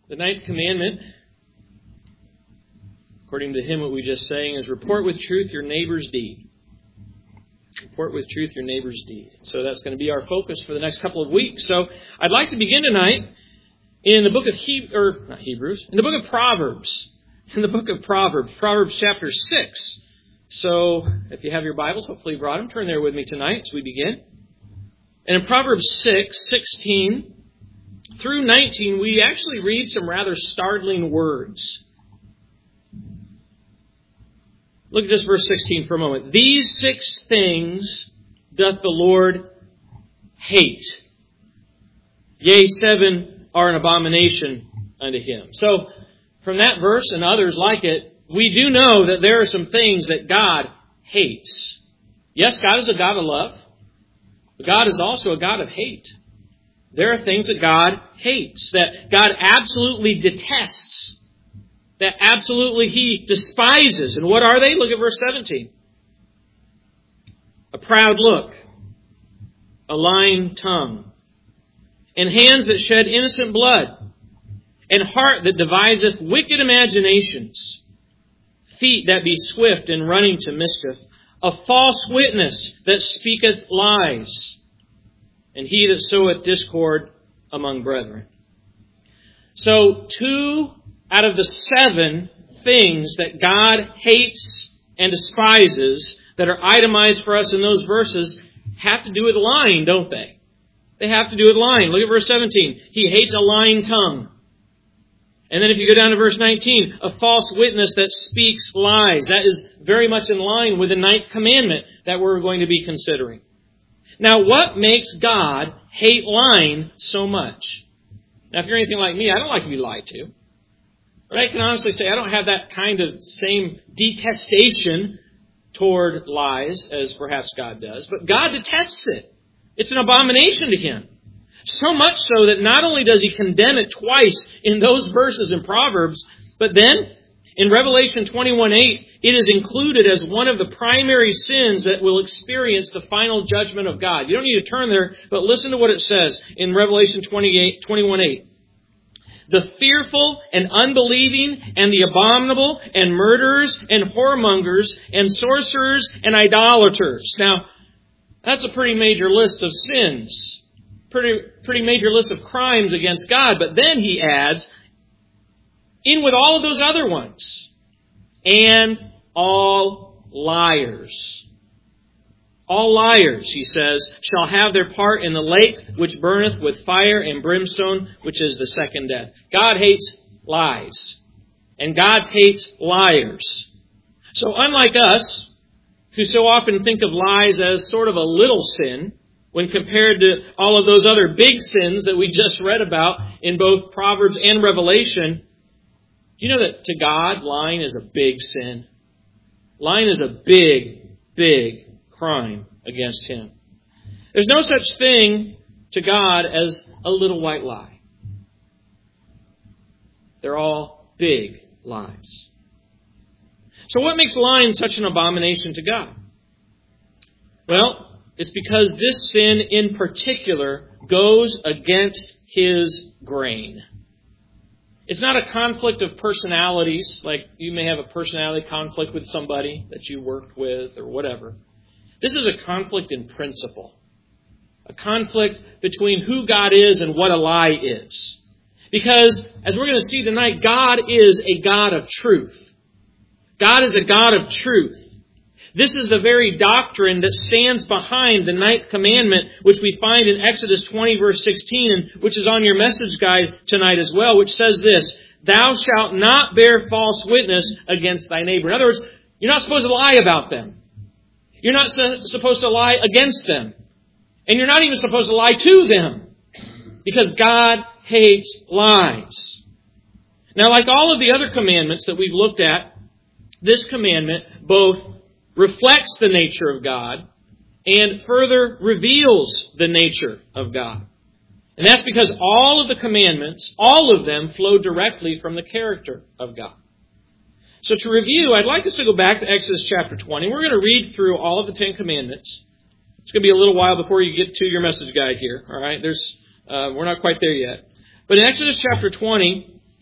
The ninth commandment, according to the hymn what we just sang, is report with truth your neighbor's deed. Report with truth your neighbor's deed. So that's going to be our focus for the next couple of weeks. So I'd like to begin tonight in the book of in the book of Proverbs. In the book of Proverbs, Proverbs chapter 6. So if you have your Bibles, hopefully you brought them, turn there with me tonight as we begin. And in Proverbs 6:16 through 19, we actually read some rather startling words. Look at this verse 16 for a moment. These 6 things doth the Lord hate. Yea, 7 are an abomination unto Him. So, from that verse and others like it, we do know that there are some things that God hates. Yes, God is a God of love. But God is also a God of hate. There are things that God hates, that God absolutely detests, that absolutely He despises. And what are they? Look at verse 17. A proud look, a lying tongue, and hands that shed innocent blood, and heart that deviseth wicked imaginations, feet that be swift in running to mischief, a false witness that speaketh lies, and he that soweth discord among brethren. So 2 out of the 7 things that God hates and despises that are itemized for us in those verses have to do with lying, don't they? They have to do with lying. Look at verse 17. He hates a lying tongue. And then if you go down to verse 19, a false witness that speaks lies. That is very much in line with the 9th commandment that we're going to be considering. Now, what makes God hate lying so much? Now, if you're anything like me, I don't like to be lied to. But I can honestly say I don't have that kind of same detestation toward lies as perhaps God does. But God detests it. It's an abomination to Him. So much so that not only does He condemn it twice in those verses in Proverbs, but then in Revelation 21:8, it is included as one of the primary sins that will experience the final judgment of God. You don't need to turn there, but listen to what it says in Revelation 21:8. The fearful and unbelieving and the abominable and murderers and whoremongers and sorcerers and idolaters. Now, that's a pretty major list of sins. Pretty major list of crimes against God. But then he adds, in with all of those other ones, and all liars. All liars, he says, shall have their part in the lake which burneth with fire and brimstone, which is the second death. God hates lies. And God hates liars. So unlike us, who so often think of lies as sort of a little sin, when compared to all of those other big sins that we just read about in both Proverbs and Revelation, do you know that to God, lying is a big sin? Lying is a big, big crime against Him. There's no such thing to God as a little white lie. They're all big lies. So what makes lying such an abomination to God? Well, it's because this sin in particular goes against His grain. It's not a conflict of personalities, like you may have a personality conflict with somebody that you worked with or whatever. This is a conflict in principle. A conflict between who God is and what a lie is. Because, as we're going to see tonight, God is a God of truth. God is a God of truth. This is the very doctrine that stands behind the 9th commandment, which we find in Exodus 20, verse 16, and which is on your message guide tonight as well, which says this, Thou shalt not bear false witness against thy neighbor. In other words, you're not supposed to lie about them. You're not supposed to lie against them. And you're not even supposed to lie to them. Because God hates lies. Now, like all of the other commandments that we've looked at, this commandment both reflects the nature of God and further reveals the nature of God. And that's because all of the commandments, all of them flow directly from the character of God. So to review, I'd like us to go back to Exodus chapter 20. We're going to read through all of the 10 commandments. It's going to be a little while before you get to your message guide here. All right, we're not quite there yet. But in Exodus chapter 20,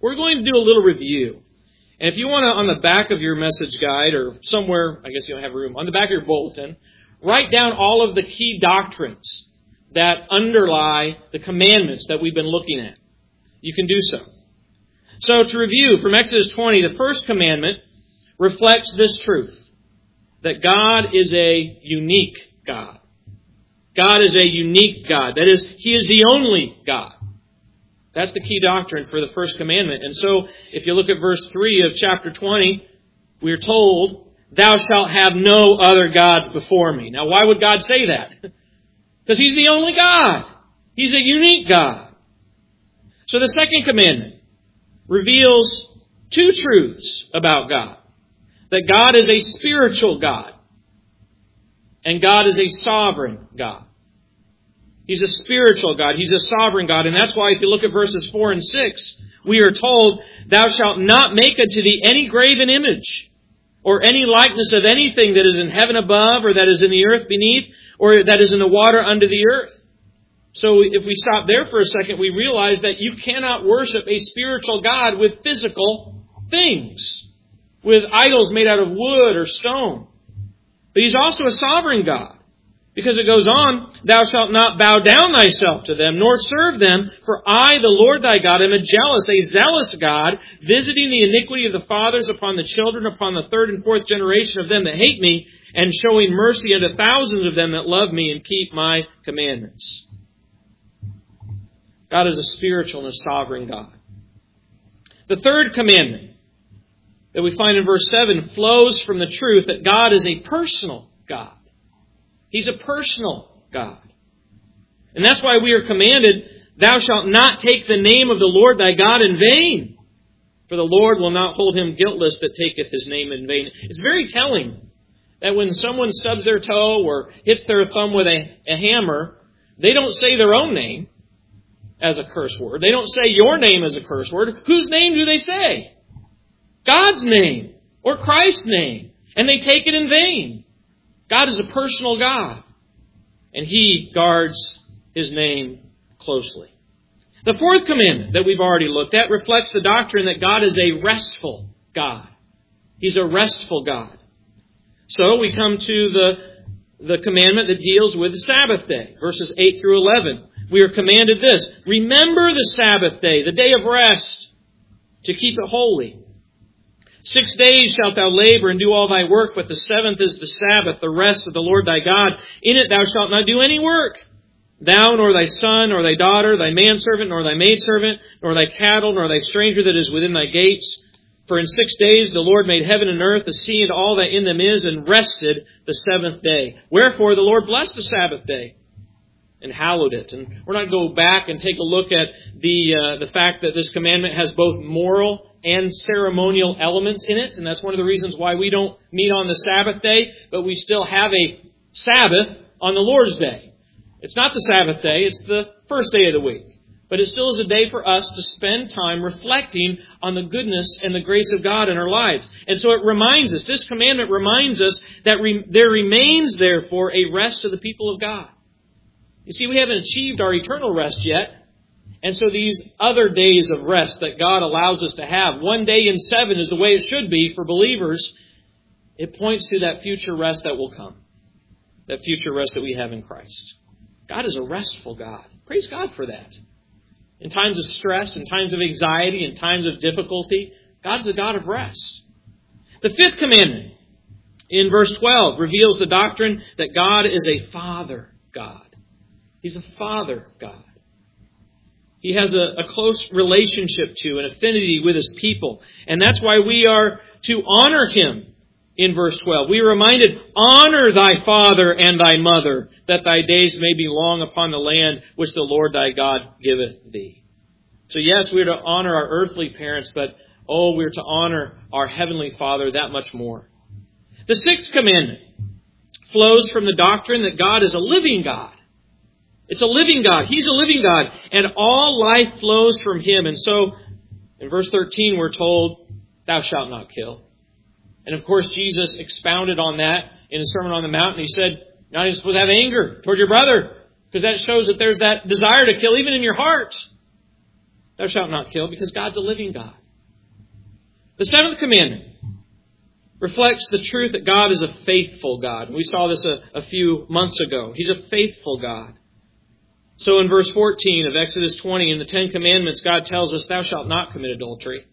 we're going to do a little review. And if you want to, on the back of your message guide or somewhere, I guess you don't have room, on the back of your bulletin, write down all of the key doctrines that underlie the commandments that we've been looking at. You can do so. So to review, from Exodus 20, the first commandment reflects this truth, that God is a unique God. God is a unique God. That is, He is the only God. That's the key doctrine for the first commandment. And so, if you look at verse 3 of chapter 20, we are told, "Thou shalt have no other gods before me." Now, why would God say that? Because He's the only God. He's a unique God. So the second commandment reveals two truths about God. That God is a spiritual God. And God is a sovereign God. He's a spiritual God. He's a sovereign God. And that's why if you look at verses 4 and 6, we are told, "Thou shalt not make unto thee any graven image, or any likeness of anything that is in heaven above, or that is in the earth beneath, or that is in the water under the earth." So if we stop there for a second, we realize that you cannot worship a spiritual God with physical things, with idols made out of wood or stone. But He's also a sovereign God. Because it goes on, "Thou shalt not bow down thyself to them, nor serve them, for I, the Lord thy God, am a zealous God, visiting the iniquity of the fathers upon the children, upon the third and fourth generation of them that hate me, and showing mercy unto thousands of them that love me and keep my commandments." God is a spiritual and a sovereign God. The third commandment that we find in verse 7 flows from the truth that God is a personal God. He's a personal God. And that's why we are commanded, "Thou shalt not take the name of the Lord thy God in vain, for the Lord will not hold him guiltless that taketh His name in vain." It's very telling that when someone stubs their toe or hits their thumb with a hammer, they don't say their own name as a curse word. They don't say your name as a curse word. Whose name do they say? God's name or Christ's name. And they take it in vain. God is a personal God, and He guards His name closely. The fourth commandment that we've already looked at reflects the doctrine that God is a restful God. He's a restful God. So we come to the commandment that deals with the Sabbath day, verses 8 through 11. We are commanded this: "Remember the Sabbath day, the day of rest, to keep it holy. 6 days shalt thou labor and do all thy work, but the seventh is the Sabbath, the rest of the Lord thy God. In it thou shalt not do any work. Thou, nor thy son, nor thy daughter, thy manservant, nor thy maidservant, nor thy cattle, nor thy stranger that is within thy gates. For in 6 days the Lord made heaven and earth, the sea and all that in them is, and rested the seventh day. Wherefore the Lord blessed the Sabbath day and hallowed it." And we're not going to go back and take a look at the fact that this commandment has both moral and ceremonial elements in it. And that's one of the reasons why we don't meet on the Sabbath day, but we still have a Sabbath on the Lord's day. It's not the Sabbath day, it's the first day of the week. But it still is a day for us to spend time reflecting on the goodness and the grace of God in our lives. And so it reminds us, this commandment reminds us that there remains, therefore, a rest to the people of God. You see, we haven't achieved our eternal rest yet. And so these other days of rest that God allows us to have, 1 day in 7 is the way it should be for believers. It points to that future rest that will come. That future rest that we have in Christ. God is a restful God. Praise God for that. In times of stress, in times of anxiety, in times of difficulty, God is a God of rest. The fifth commandment in verse 12 reveals the doctrine that God is a Father God. He's a Father God. He has a close relationship to, an affinity with His people. And that's why we are to honor Him in verse 12. We are reminded, "Honor thy father and thy mother, that thy days may be long upon the land which the Lord thy God giveth thee." So yes, we are to honor our earthly parents, but we are to honor our Heavenly Father that much more. The sixth commandment flows from the doctrine that God is a living God. It's a living God. He's a living God. And all life flows from Him. And so, in verse 13, we're told, "Thou shalt not kill." And of course, Jesus expounded on that in His Sermon on the Mount. And He said, you're not even supposed to have anger toward your brother, because that shows that there's that desire to kill even in your heart. Thou shalt not kill, because God's a living God. The seventh commandment reflects the truth that God is a faithful God. We saw this a few months ago. He's a faithful God. So in verse 14 of Exodus 20, in the Ten Commandments, God tells us, thou shalt not commit adultery.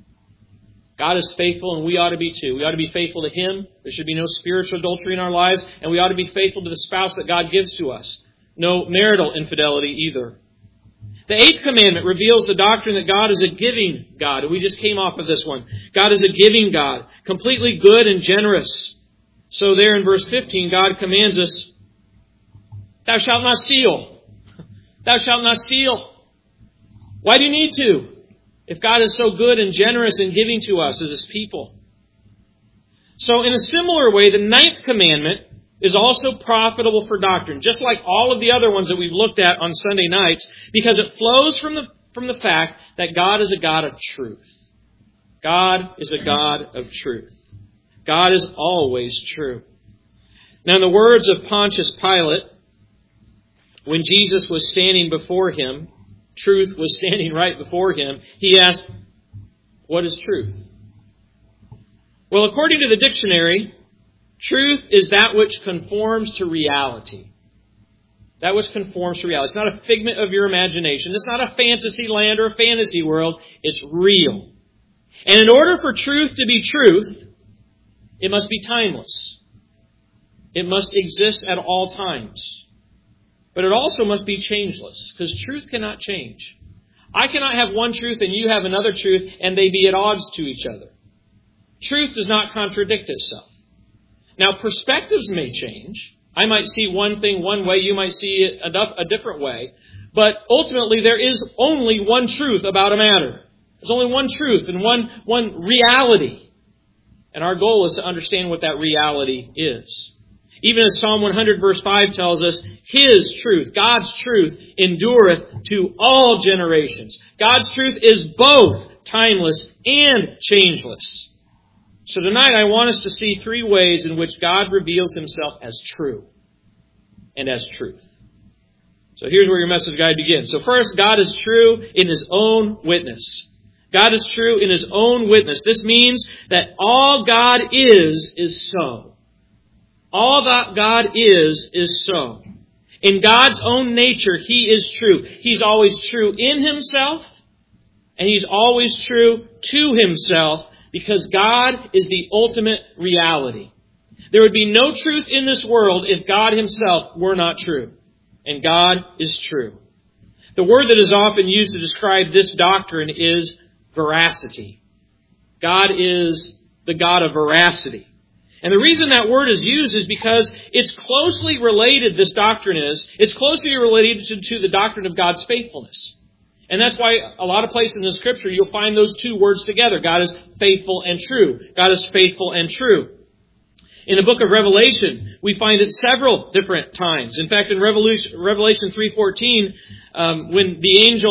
God is faithful, and we ought to be too. We ought to be faithful to Him. There should be no spiritual adultery in our lives, and we ought to be faithful to the spouse that God gives to us. No marital infidelity either. The eighth commandment reveals the doctrine that God is a giving God. And we just came off of this one. God is a giving God, completely good and generous. So there in verse 15, God commands us, thou shalt not steal. Thou shalt not steal. Why do you need to? If God is so good and generous in giving to us as His people. So in a similar way, the ninth commandment is also profitable for doctrine, just like all of the other ones that we've looked at on Sunday nights, because it flows from the fact that God is a God of truth. God is a God of truth. God is always true. Now, in the words of Pontius Pilate, when Jesus was standing before him, truth was standing right before him, he asked, what is truth? Well, according to the dictionary, truth is that which conforms to reality. That which conforms to reality. It's not a figment of your imagination. It's not a fantasy land or a fantasy world. It's real. And in order for truth to be truth, it must be timeless. It must exist at all times. But it also must be changeless, because truth cannot change. I cannot have one truth and you have another truth and they be at odds to each other. Truth does not contradict itself. Now, perspectives may change. I might see one thing one way, you might see it a different way. But ultimately, there is only one truth about a matter. There's only one truth and one reality. And our goal is to understand what that reality is. Even as Psalm 100 verse 5 tells us, His truth, God's truth, endureth to all generations. God's truth is both timeless and changeless. So tonight I want us to see three ways in which God reveals Himself as true and as truth. So here's where your message guide begins. So first, God is true in His own witness. God is true in His own witness. This means that all God is so. All that God is so. In God's own nature, He is true. He's always true in Himself, and He's always true to Himself, because God is the ultimate reality. There would be no truth in this world if God Himself were not true. And God is true. The word that is often used to describe this doctrine is veracity. God is the God of veracity. And the reason that word is used is because it's closely related, this doctrine is, it's closely related to the doctrine of God's faithfulness. And that's why a lot of places in the Scripture you'll find those two words together. God is faithful and true. God is faithful and true. In the book of Revelation, we find it several different times. In fact, in Revelation 3:14, when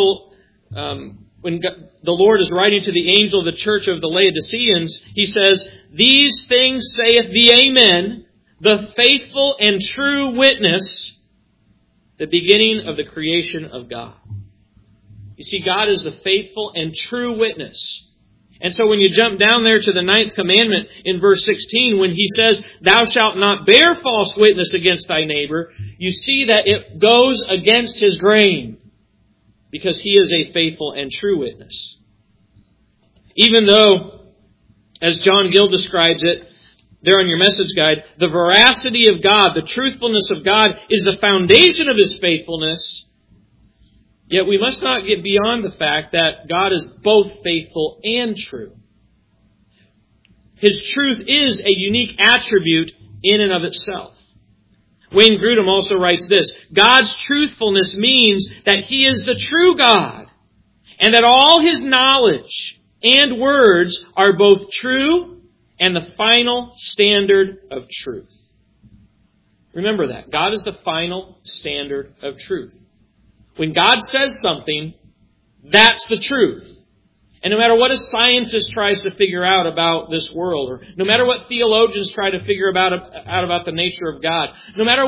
the Lord is writing to the angel of the church of the Laodiceans, He says, These things saith the Amen, the faithful and true witness, the beginning of the creation of God. You see, God is the faithful and true witness. And so when you jump down there to the 9th commandment in verse 16, when He says, Thou shalt not bear false witness against thy neighbor, you see that it goes against his grain, because He is a faithful and true witness. Even though, as John Gill describes it, there on your message guide, the veracity of God, the truthfulness of God is the foundation of His faithfulness. Yet we must not get beyond the fact that God is both faithful and true. His truth is a unique attribute in and of itself. Wayne Grudem also writes this, God's truthfulness means that He is the true God, and that all His knowledge and words are both true and the final standard of truth. Remember that. God is the final standard of truth. When God says something, that's the truth. And no matter what a scientist tries to figure out about this world, or no matter what theologians try to figure out about the nature of God, no matter what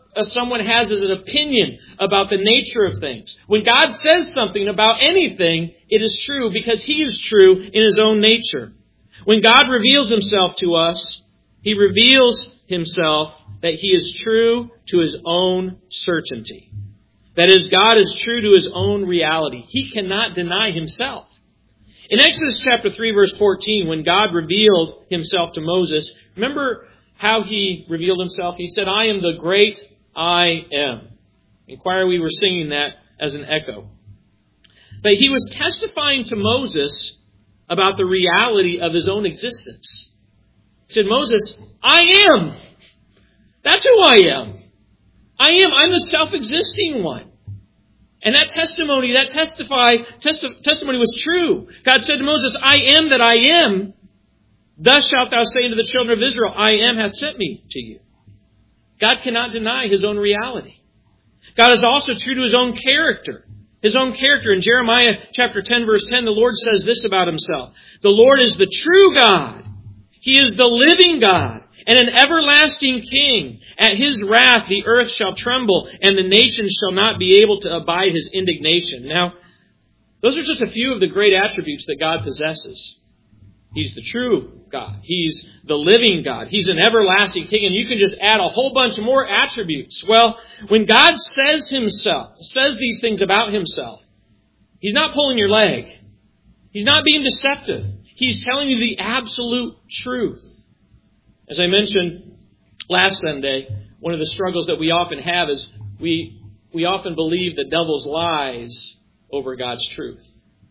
someone has as an opinion about the nature of things. When God says something about anything, it is true because He is true in His own nature. When God reveals Himself to us, He reveals Himself that He is true to His own certainty. That is, God is true to His own reality. He cannot deny Himself. In Exodus chapter 3, verse 14, when God revealed Himself to Moses, remember how He revealed Himself? He said, I am the great I am. In choir, we were singing that as an echo. But He was testifying to Moses about the reality of His own existence. He said, Moses, I am. That's who I am. I am. I'm the self-existing one. And that testimony, testimony was true. God said to Moses, I am that I am. Thus shalt thou say unto the children of Israel, I am hath sent me to you. God cannot deny His own reality. God is also true to His own character. His own character. In Jeremiah chapter 10, verse 10, the Lord says this about Himself. The Lord is the true God. He is the living God and an everlasting King. At His wrath the earth shall tremble, and the nations shall not be able to abide His indignation. Now, those are just a few of the great attributes that God possesses. He's the true God. He's the living God. He's an everlasting King. And you can just add a whole bunch more attributes. Well, when God says these things about Himself, He's not pulling your leg. He's not being deceptive. He's telling you the absolute truth. As I mentioned last Sunday, one of the struggles that we often have is we often believe the devil's lies over God's truth.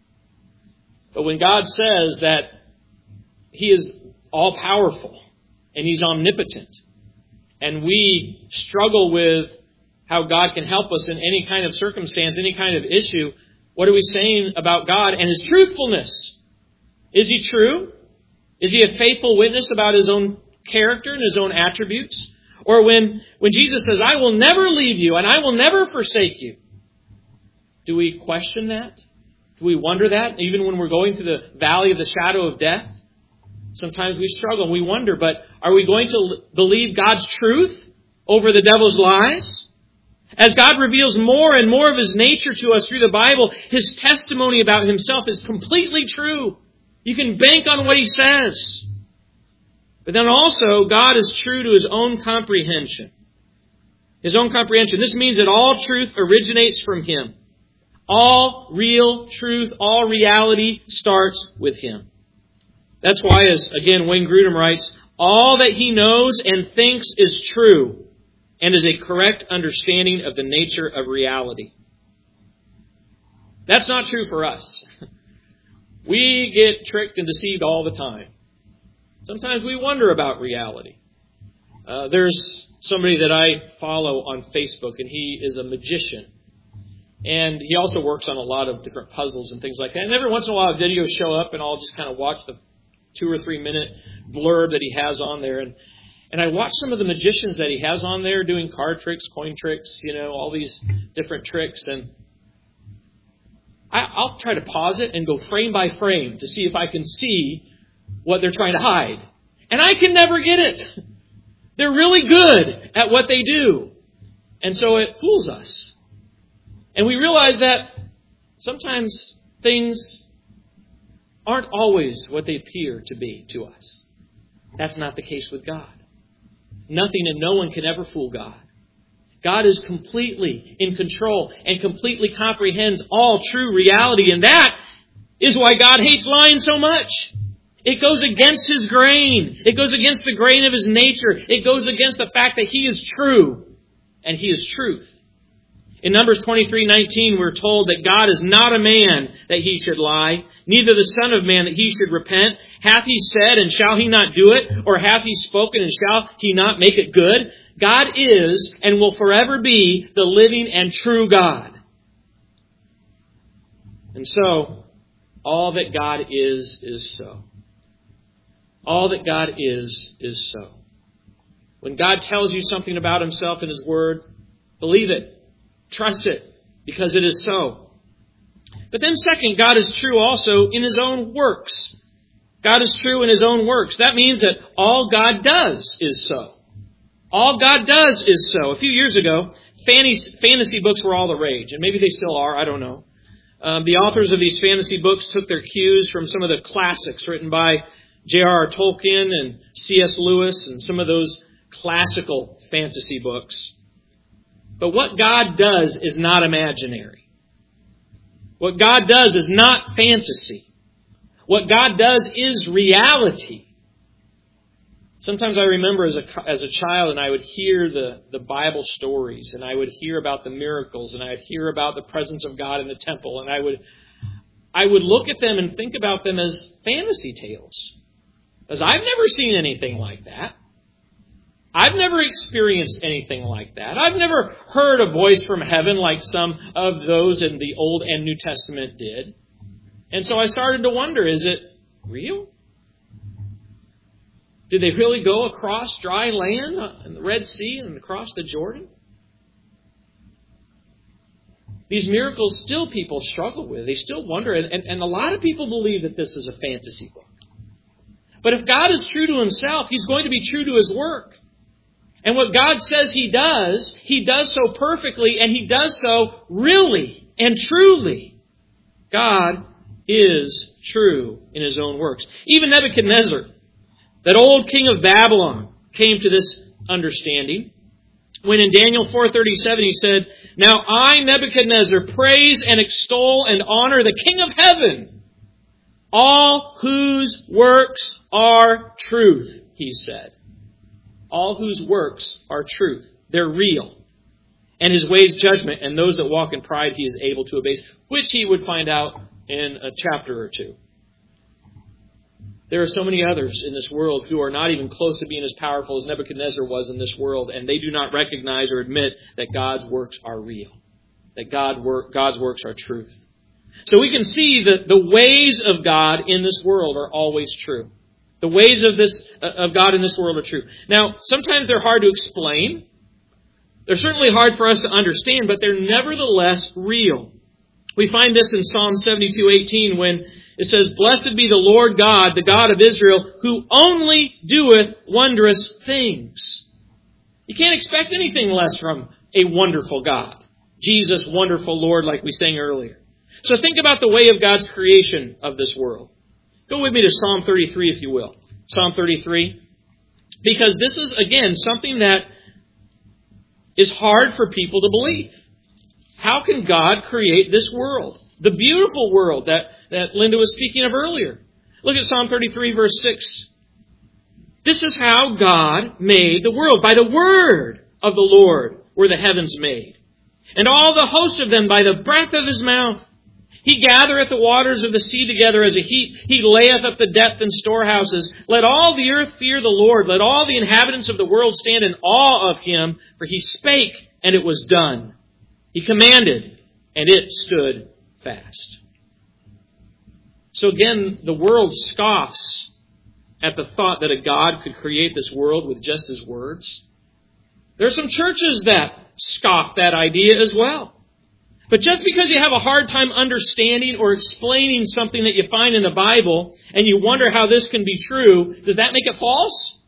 But when God says that He is all-powerful and He's omnipotent, and we struggle with how God can help us in any kind of circumstance, any kind of issue, what are we saying about God and His truthfulness? Is He true? Is He a faithful witness about His own character and His own attributes? Or when Jesus says, I will never leave you and I will never forsake you, do we question that? Do we wonder that? Even when we're going through the valley of the shadow of death? Sometimes we struggle and we wonder, but are we going to believe God's truth over the devil's lies? As God reveals more and more of His nature to us through the Bible, His testimony about Himself is completely true. You can bank on what He says. But then also, God is true to His own comprehension. His own comprehension. This means that all truth originates from Him. All real truth, all reality starts with Him. That's why, as again Wayne Grudem writes, all that He knows and thinks is true and is a correct understanding of the nature of reality. That's not true for us. We get tricked and deceived all the time. Sometimes we wonder about reality. There's somebody that I follow on Facebook, and he is a magician. And he also works on a lot of different puzzles and things like that. And every once in a while, videos show up, and I'll just kind of watch the 2 or 3 minute blurb that he has on there. And I watch some of the magicians that he has on there doing card tricks, coin tricks, all these different tricks. And I'll try to pause it and go frame by frame to see if I can see what they're trying to hide. And I can never get it. They're really good at what they do. And so it fools us. And we realize that sometimes things aren't always what they appear to be to us. That's not the case with God. Nothing and no one can ever fool God. God is completely in control and completely comprehends all true reality. And that is why God hates lying so much. It goes against His grain. It goes against the grain of His nature. It goes against the fact that He is true and He is truth. In Numbers 23:19, we're told that God is not a man that He should lie, neither the Son of Man that He should repent. Hath He said, and shall He not do it? Or hath He spoken, and shall He not make it good? God is and will forever be the living and true God. And so, all that God is so. All that God is so. When God tells you something about Himself in His Word, believe it. Trust it, because it is so. But then second, God is true also in His own works. God is true in His own works. That means that all God does is so. All God does is so. A few years ago, fantasy books were all the rage, and maybe they still are, I don't know. The authors of these fantasy books took their cues from some of the classics written by J.R.R. Tolkien and C.S. Lewis and some of those classical fantasy books. But what God does is not imaginary. What God does is not fantasy. What God does is reality. Sometimes I remember as a child, and I would hear the Bible stories, and I would hear about the miracles, and I would hear about the presence of God in the temple, and I would look at them and think about them as fantasy tales. Because I've never seen anything like that. I've never experienced anything like that. I've never heard a voice from heaven like some of those in the Old and New Testament did. And so I started to wonder, is it real? Did they really go across dry land in the Red Sea and across the Jordan? These miracles still people struggle with. They still wonder. And a lot of people believe that this is a fantasy book. But if God is true to Himself, He's going to be true to His work. And what God says He does so perfectly, and He does so really and truly. God is true in His own works. Even Nebuchadnezzar, that old king of Babylon, came to this understanding when in Daniel 4:37 he said, "Now I, Nebuchadnezzar, praise and extol and honor the King of heaven, all whose works are truth," he said. All whose works are truth. They're real. And His ways judgment, and those that walk in pride He is able to abase, which he would find out in a chapter or two. There are so many others in this world who are not even close to being as powerful as Nebuchadnezzar was in this world, and they do not recognize or admit that God's works are real, that God's works are truth. So we can see that the ways of God in this world are always true. The ways of God in this world are true. Now, sometimes they're hard to explain. They're certainly hard for us to understand, but they're nevertheless real. We find this in Psalm 72:18 when it says, "Blessed be the Lord God, the God of Israel, who only doeth wondrous things." You can't expect anything less from a wonderful God. Jesus, wonderful Lord, like we sang earlier. So think about the way of God's creation of this world. Go with me to Psalm 33, if you will. Psalm 33. Because this is, again, something that is hard for people to believe. How can God create this world? The beautiful world that Linda was speaking of earlier. Look at Psalm 33, verse 6. This is how God made the world. By the word of the Lord were the heavens made, and all the host of them by the breath of His mouth. He gathereth the waters of the sea together as a heap. He layeth up the depth in storehouses. Let all the earth fear the Lord. Let all the inhabitants of the world stand in awe of Him. For He spake, and it was done. He commanded, and it stood fast. So again, the world scoffs at the thought that a God could create this world with just His words. There are some churches that scoff that idea as well. But just because you have a hard time understanding or explaining something that you find in the Bible and you wonder how this can be true, does that make it false?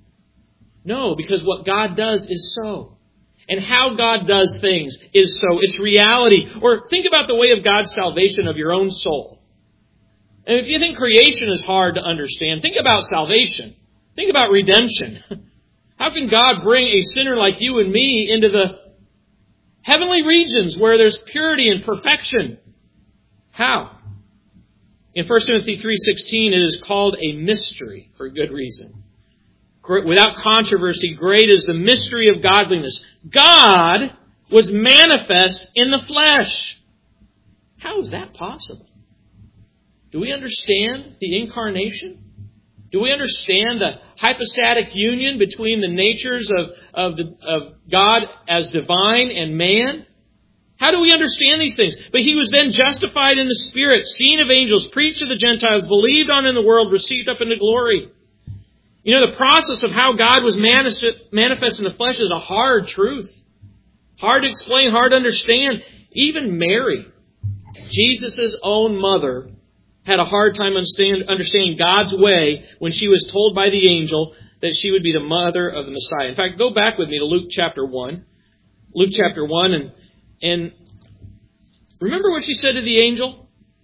No, because what God does is so. And how God does things is so. It's reality. Or think about the way of God's salvation of your own soul. And if you think creation is hard to understand, think about salvation. Think about redemption. How can God bring a sinner like you and me into the heavenly regions where there's purity and perfection? How? In 1 Timothy 3:16, it is called a mystery for good reason. Without controversy, great is the mystery of godliness. God was manifest in the flesh. How is that possible? Do we understand the incarnation? Do we understand the hypostatic union between the natures of God as divine and man? How do we understand these things? But He was then justified in the Spirit, seen of angels, preached to the Gentiles, believed on in the world, received up into glory. You know, the process of how God was manifest in the flesh is a hard truth. Hard to explain, hard to understand. Even Mary, Jesus' own mother, had a hard time understanding God's way when she was told by the angel that she would be the mother of the Messiah. In fact, go back with me to Luke chapter 1. Luke chapter 1, and remember what she said to the angel?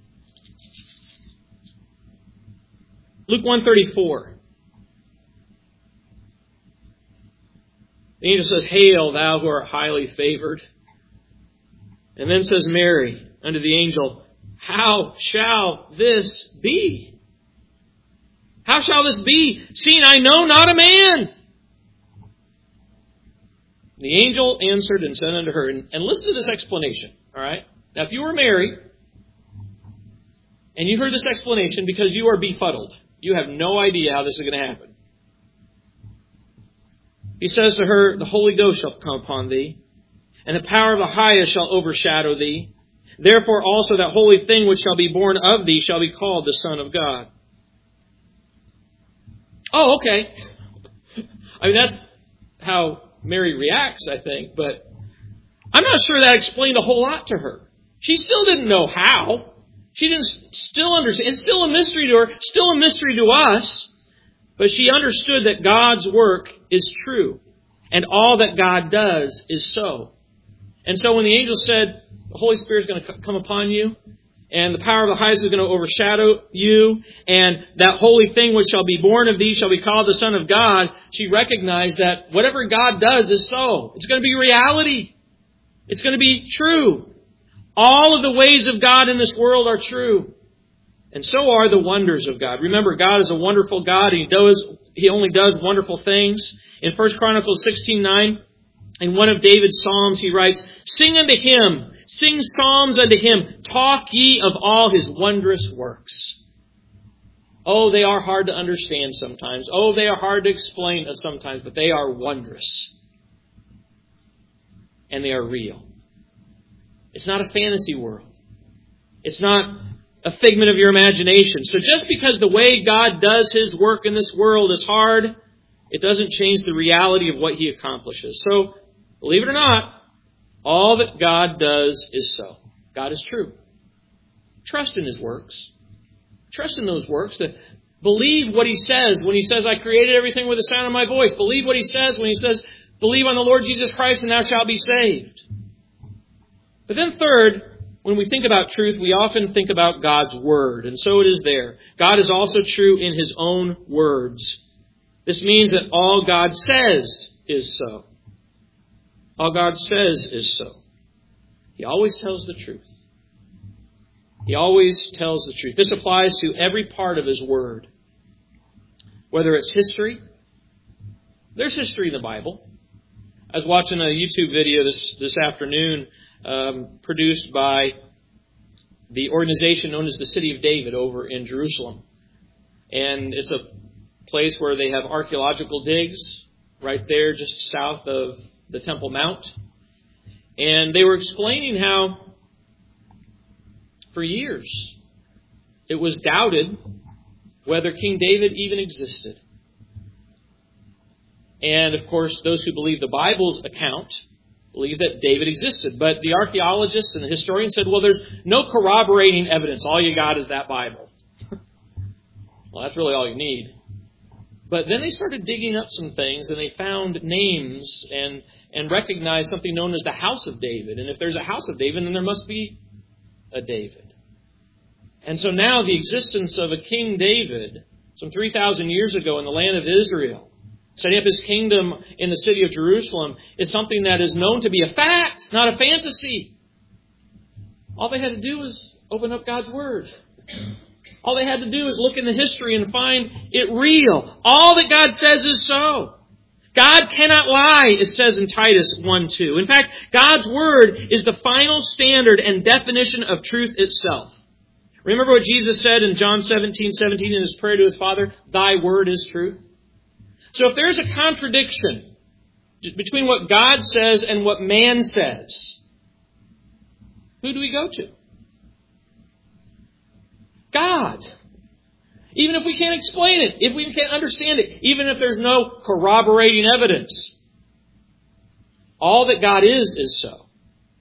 Luke 1:34. The angel says, "Hail, thou who art highly favored." And then says Mary unto the angel, "How shall this be? How shall this be, seeing I know not a man?" The angel answered and said unto her, and listen to this explanation, all right? Now, if you were Mary, and you heard this explanation because you are befuddled, you have no idea how this is going to happen. He says to her, "The Holy Ghost shall come upon thee, and the power of the highest shall overshadow thee. Therefore also that holy thing which shall be born of thee shall be called the Son of God." Oh, okay. I mean, that's how Mary reacts, I think, but I'm not sure that explained a whole lot to her. She still didn't know how. She didn't still understand. It's still a mystery to her, still a mystery to us, but she understood that God's work is true, and all that God does is so. And so when the angel said, "The Holy Spirit is going to come upon you, and the power of the highest is going to overshadow you, and that holy thing which shall be born of thee shall be called the Son of God," she recognized that whatever God does is so. It's going to be reality. It's going to be true. All of the ways of God in this world are true. And so are the wonders of God. Remember, God is a wonderful God. He only does wonderful things. In 1 Chronicles 16:9, in one of David's psalms, he writes, "Sing unto him, sing psalms unto him, talk ye of all his wondrous works." Oh, they are hard to understand sometimes. Oh, they are hard to explain sometimes, but they are wondrous. And they are real. It's not a fantasy world. It's not a figment of your imagination. So just because the way God does His work in this world is hard, it doesn't change the reality of what He accomplishes. So, believe it or not, all that God does is so. God is true. Trust in His works. Trust in those works. Believe what He says when He says, "I created everything with the sound of my voice." Believe what He says when He says, "Believe on the Lord Jesus Christ and thou shalt be saved." But then third, when we think about truth, we often think about God's Word. And so it is there. God is also true in His own words. This means that all God says is so. All God says is so. He always tells the truth. He always tells the truth. This applies to every part of His Word. Whether it's history. There's history in the Bible. I was watching a YouTube video this afternoon produced by the organization known as the City of David over in Jerusalem. And it's a place where they have archaeological digs right there just south of the Temple Mount. And they were explaining how for years it was doubted whether King David even existed. And of course, those who believe the Bible's account believe that David existed. But the archaeologists and the historians said, well, there's no corroborating evidence. All you got is that Bible. Well, that's really all you need. But then they started digging up some things, and they found names and recognized something known as the House of David. And if there's a House of David, then there must be a David. And so now the existence of a King David, some 3,000 years ago in the land of Israel, setting up his kingdom in the city of Jerusalem, is something that is known to be a fact, not a fantasy. All they had to do was open up God's Word. All they had to do is look in the history and find it real. All that God says is so. God cannot lie, it says in Titus 1:2. In fact, God's Word is the final standard and definition of truth itself. Remember what Jesus said in John 17:17 in His prayer to His Father? Thy Word is truth. So if there's a contradiction between what God says and what man says, who do we go to? God. Even if we can't explain it, if we can't understand it, even if there's no corroborating evidence. All that God is so.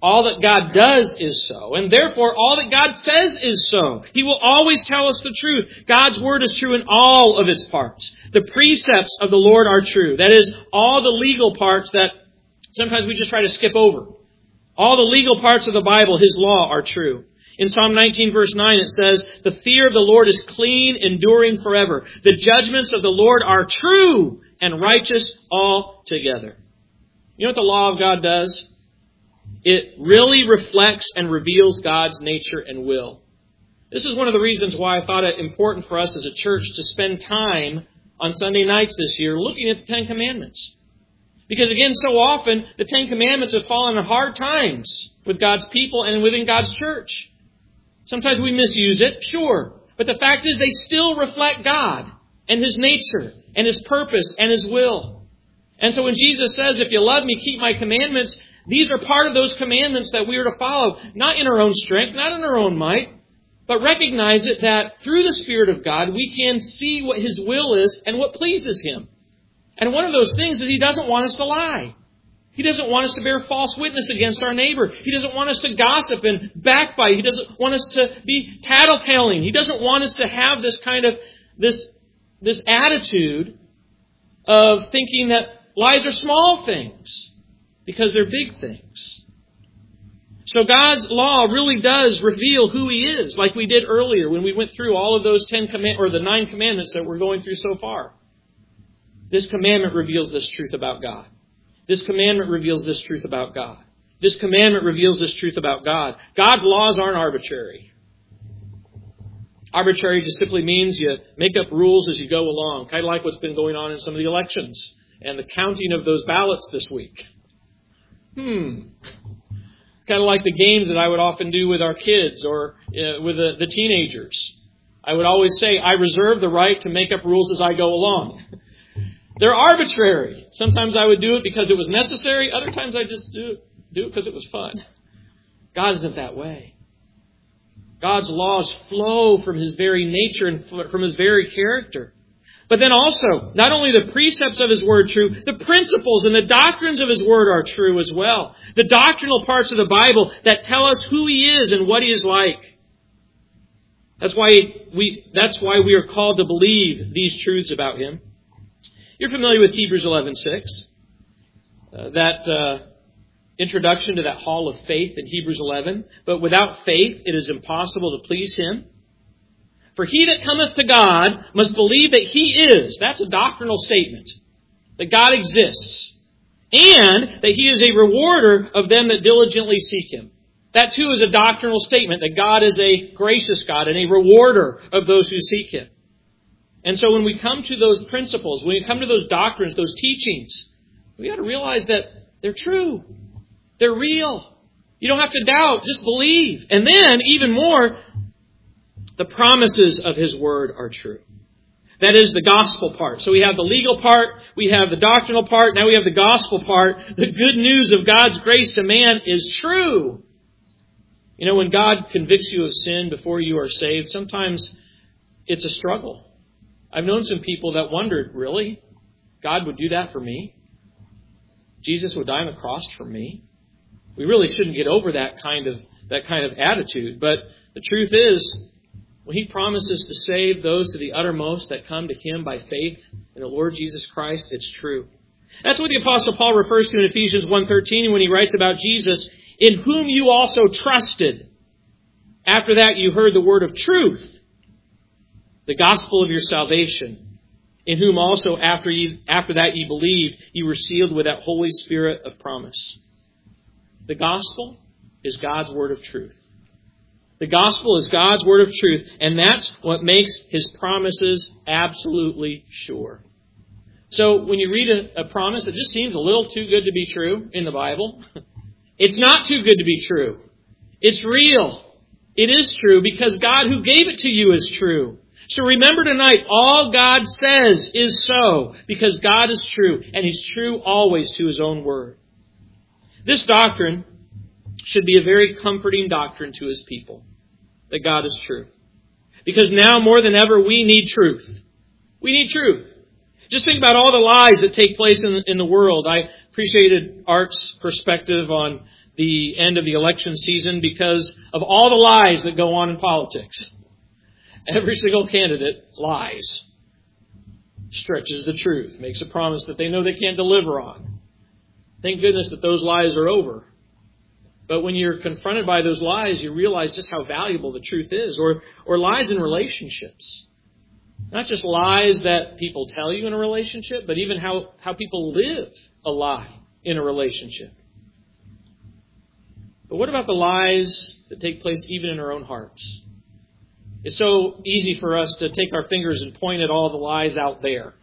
All that God does is so, and therefore all that God says is so. He will always tell us the truth. God's Word is true in all of its parts. The precepts of the Lord are true. That is, all the legal parts that sometimes we just try to skip over. All the legal parts of the Bible, His law, are true. In Psalm 19 verse 9 it says, "The fear of the Lord is clean, enduring forever. The judgments of the Lord are true and righteous altogether." You know what the law of God does? It really reflects and reveals God's nature and will. This is one of the reasons why I thought it important for us as a church to spend time on Sunday nights this year looking at the Ten Commandments. Because again, so often, the Ten Commandments have fallen on hard times with God's people and within God's church. Sometimes we misuse it, sure. But the fact is they still reflect God and His nature and His purpose and His will. And so when Jesus says, "If you love me, keep my commandments," these are part of those commandments that we are to follow, not in our own strength, not in our own might, but recognize it that through the Spirit of God, we can see what His will is and what pleases Him. And one of those things is He doesn't want us to lie. He doesn't want us to bear false witness against our neighbor. He doesn't want us to gossip and backbite. He doesn't want us to be tattletaling. He doesn't want us to have this kind of, this attitude of thinking that lies are small things because they're big things. So God's law really does reveal who He is, like we did earlier when we went through all of those 9 commandments that we're going through so far. This commandment reveals this truth about God. This commandment reveals this truth about God. This commandment reveals this truth about God. God's laws aren't arbitrary. Arbitrary just simply means you make up rules as you go along, kind of like what's been going on in some of the elections and the counting of those ballots this week. Kind of like the games that I would often do with our kids or with the teenagers. I would always say, I reserve the right to make up rules as I go along. They're arbitrary. Sometimes I would do it because it was necessary. Other times I just do it because it was fun. God isn't that way. God's laws flow from His very nature and from His very character. But then also, not only the precepts of His Word true, the principles and the doctrines of His Word are true as well. The doctrinal parts of the Bible that tell us who He is and what He is like. That's why we are called to believe these truths about Him. You're familiar with Hebrews 11:6. That introduction to that hall of faith in Hebrews 11. But without faith it is impossible to please Him. For he that cometh to God must believe that He is. That's a doctrinal statement. That God exists. And that He is a rewarder of them that diligently seek Him. That too is a doctrinal statement. That God is a gracious God and a rewarder of those who seek Him. And so when we come to those principles, when we come to those doctrines, those teachings, we got to realize that they're true. They're real. You don't have to doubt. Just believe. And then, even more, the promises of His Word are true. That is the gospel part. So we have the legal part, we have the doctrinal part, now we have the gospel part. The good news of God's grace to man is true. You know, when God convicts you of sin before you are saved, sometimes it's a struggle. I've known some people that wondered, really? God would do that for me? Jesus would die on the cross for me? We really shouldn't get over that kind of attitude. But the truth is, when He promises to save those to the uttermost that come to Him by faith in the Lord Jesus Christ, it's true. That's what the Apostle Paul refers to in Ephesians 1:13 when he writes about Jesus, in whom you also trusted. After that you heard the word of truth, the gospel of your salvation, in whom also after that ye believed, ye were sealed with that Holy Spirit of promise. The gospel is God's word of truth. The gospel is God's word of truth, and that's what makes His promises absolutely sure. So when you read a promise that just seems a little too good to be true in the Bible, it's not too good to be true. It's real. It is true because God who gave it to you is true. So remember tonight, all God says is so, because God is true, and He's true always to His own word. This doctrine should be a very comforting doctrine to His people, that God is true. Because now more than ever, we need truth. We need truth. Just think about all the lies that take place in the world. I appreciated Art's perspective on the end of the election season because of all the lies that go on in politics. Every single candidate lies, stretches the truth, makes a promise that they know they can't deliver on. Thank goodness that those lies are over. But when you're confronted by those lies, you realize just how valuable the truth is. Or lies in relationships. Not just lies that people tell you in a relationship, but even how people live a lie in a relationship. But what about the lies that take place even in our own hearts? It's so easy for us to take our fingers and point at all the lies out there.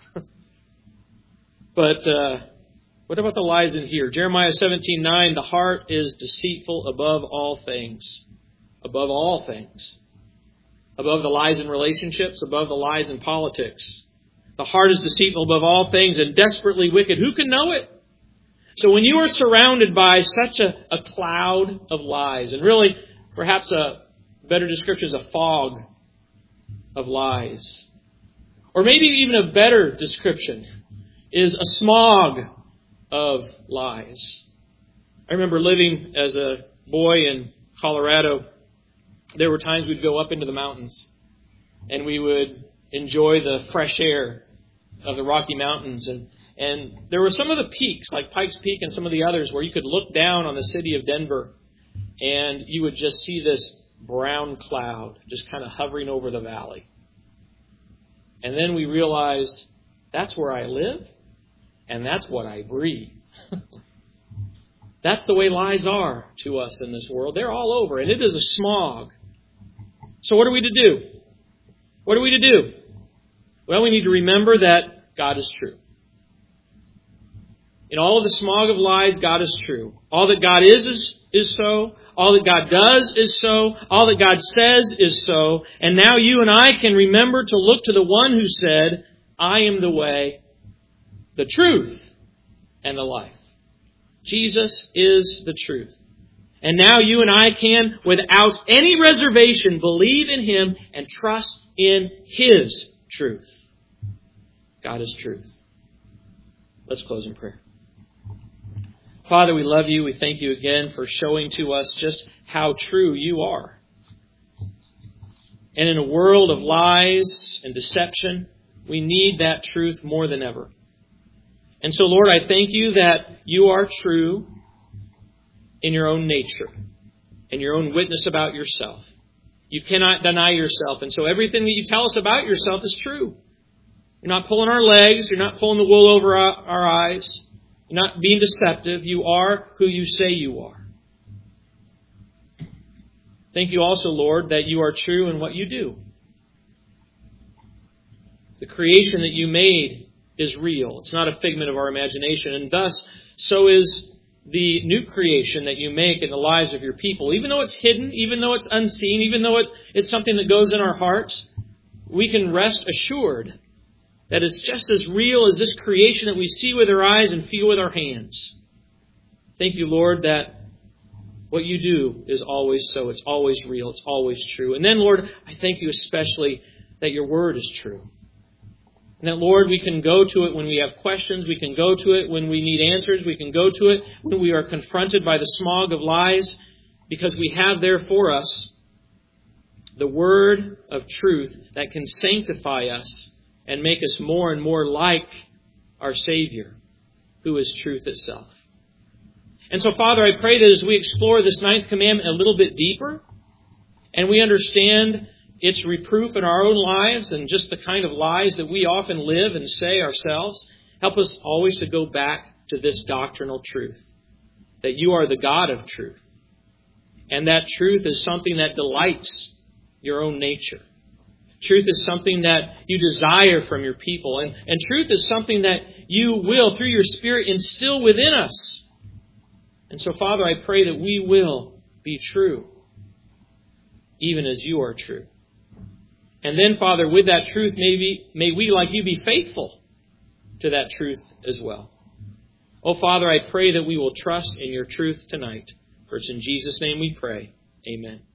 But what about the lies in here? Jeremiah 17:9, the heart is deceitful above all things. Above all things. Above the lies in relationships, above the lies in politics. The heart is deceitful above all things and desperately wicked. Who can know it? So when you are surrounded by such a cloud of lies, and really perhaps a better description is a fog of lies, or maybe even a better description is a smog of lies. I remember living as a boy in Colorado. There were times we'd go up into the mountains and we would enjoy the fresh air of the Rocky Mountains. And there were some of the peaks, like Pikes Peak and some of the others, where you could look down on the city of Denver and you would just see this brown cloud just kind of hovering over the valley. And then we realized that's where I live and that's what I breathe. That's the way lies are to us in this world. They're all over, and it is a smog. So what are we to do? What are we to do? Well, we need to remember that God is true. In all of the smog of lies, God is true. All that God is so. All that God does is so. All that God says is so. And now you and I can remember to look to the one who said, I am the way, the truth, and the life. Jesus is the truth. And now you and I can, without any reservation, believe in Him and trust in His truth. God is truth. Let's close in prayer. Father, we love you. We thank you again for showing to us just how true you are. And in a world of lies and deception, we need that truth more than ever. And so, Lord, I thank you that you are true in your own nature and your own witness about yourself. You cannot deny yourself. And so everything that you tell us about yourself is true. You're not pulling our legs. You're not pulling the wool over our eyes. You're not being deceptive. You are who you say you are. Thank you also, Lord, that you are true in what you do. The creation that you made is real. It's not a figment of our imagination. And thus, so is the new creation that you make in the lives of your people. Even though it's hidden, even though it's unseen, even though it's something that goes in our hearts, we can rest assured that it's just as real as this creation that we see with our eyes and feel with our hands. Thank you, Lord, that what you do is always so. It's always real. It's always true. And then, Lord, I thank you especially that your word is true. And that, Lord, we can go to it when we have questions. We can go to it when we need answers. We can go to it when we are confronted by the smog of lies, because we have there for us the word of truth that can sanctify us and make us more and more like our Savior, who is truth itself. And so, Father, I pray that as we explore this 9th commandment a little bit deeper, and we understand its reproof in our own lives and just the kind of lies that we often live and say ourselves, help us always to go back to this doctrinal truth, that you are the God of truth. And that truth is something that delights your own nature. Truth is something that you desire from your people. And truth is something that you will, through your Spirit, instill within us. And so, Father, I pray that we will be true, even as you are true. And then, Father, with that truth, may we, like you, be faithful to that truth as well. Oh, Father, I pray that we will trust in your truth tonight. For it's in Jesus' name we pray. Amen.